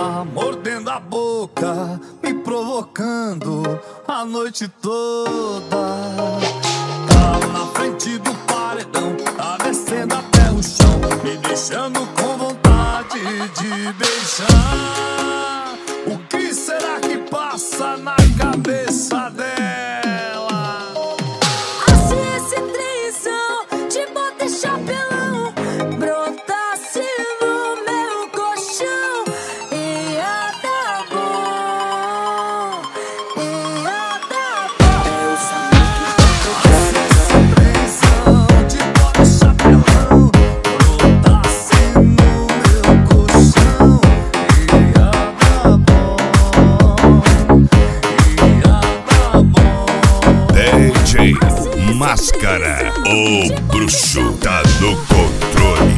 Mordendo a boca, me provocando a noite toda. Tá na frente do paredão, tá descendo até o chão, me deixando com vontade de beijar. O que será que passa na cabeça dela? Assim esse trenzão te bota chapelão, brotasse no meu colchão, ia dar bom, ia dar bom. Eu sabia que Assim esse trenzão te bota chapelão, brotasse no meu colchão, ia dar bom, ia dar bom. DJ Máscara, o bruxo tá no controle.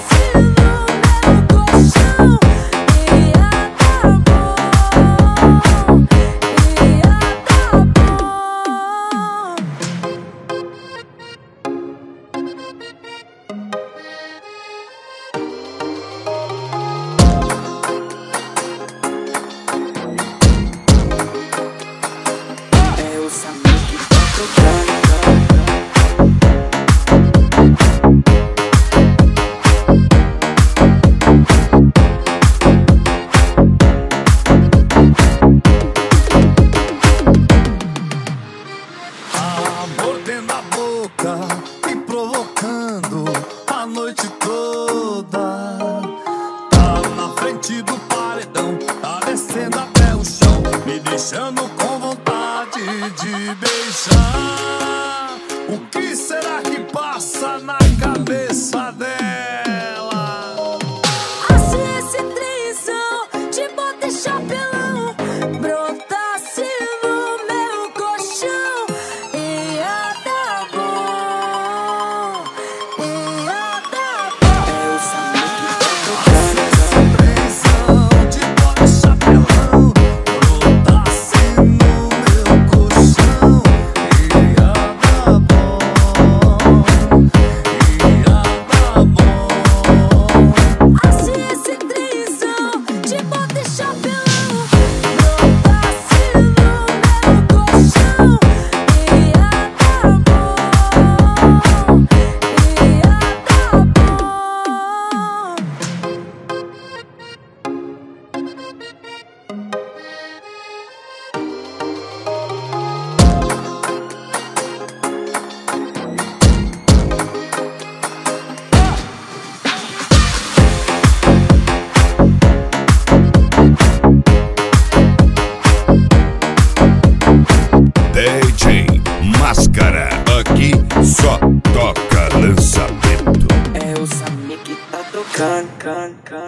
Eu sabia que tá tocando. Mordendo a boca, me provocando a noite toda. Tá na frente do paredão, tá descendo até o chão, me deixando com vontade de beijar. O que será que passa na cabeça dela? Assim esse trenzão te bota chapelão, brotasse no meu colchão, ia dar bom, ia dar bom. Eu sabia que tá tocando. Esse trenzão te bota chapelão, brotasse no meu colchão, ia dar bom, ia dar bom. Assim esse trenzão te bota chapelão, brotasse no meu colchão, ia dar bom, ia DJ Máscara, aqui só toca lançamento. Eu sabia que tá tocando.